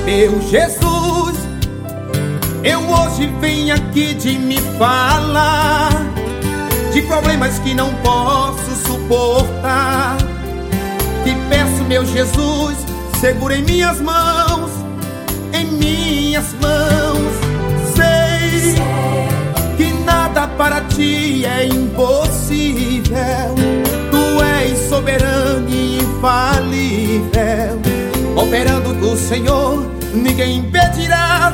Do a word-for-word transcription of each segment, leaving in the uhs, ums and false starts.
Meu Jesus, eu hoje venho aqui de me falar de problemas que não posso suportar. Te peço, meu Jesus, segura em minhas mãos, em minhas mãos. Sei que nada para ti é impossível. Tu és soberano e infalível. Operando do Senhor, ninguém impedirá,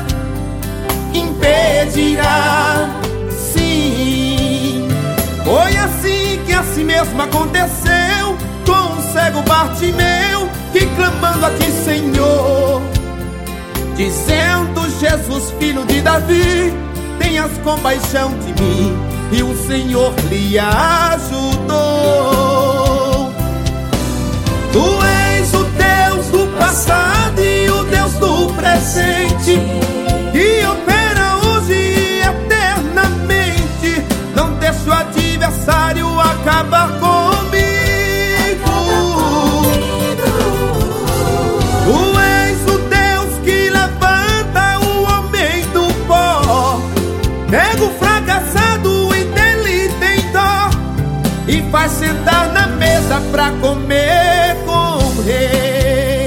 impedirá. Sim, foi assim que assim mesmo aconteceu com o cego Bartimeu, que clamando a ti, Senhor, dizendo: Jesus, filho de Davi, tenhas compaixão de mim. E o Senhor lhe ajudou. Tu és o Deus do passado e o Deus do presente, que opera hoje e eternamente. Não deixa o adversário acabar comigo. Tu és o Deus que levanta o homem do pó, pega o fracassado e dele tem dó, e faz sentar na mesa pra comer com o rei.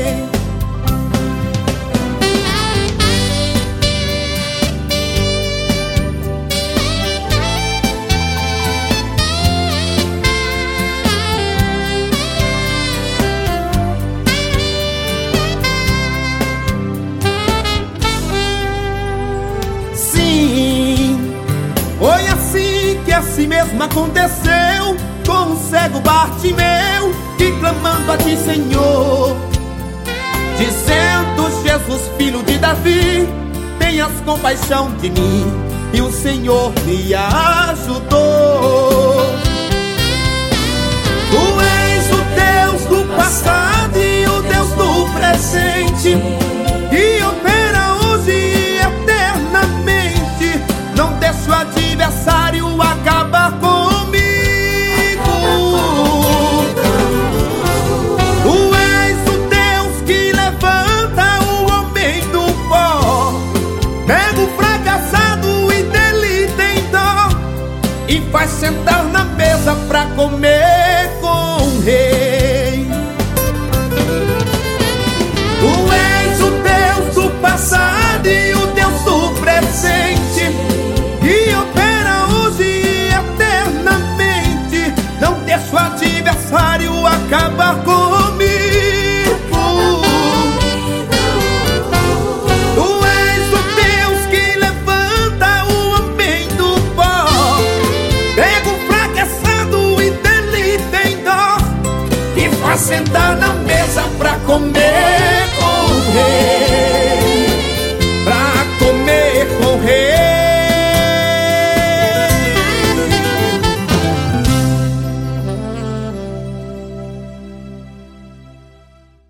Foi assim que assim mesmo aconteceu com o cego Bartimeu, que clamando a ti, Senhor, dizendo: Jesus, filho de Davi, tenhas compaixão de mim. E o Senhor lhe ajudou. Tu és o Deus do passado e o Deus do presente, que opera hoje e eternamente. Não deixa o adversário acabar comigo. Tu és o Deus que levanta o homem do pó, pega o fracassado e dele tem dó, e faz sentar na mesa pra comer com o rei. Tu és o Deus do passado e o Deus do presente, que opera hoje e eternamente. Não deixa o adversário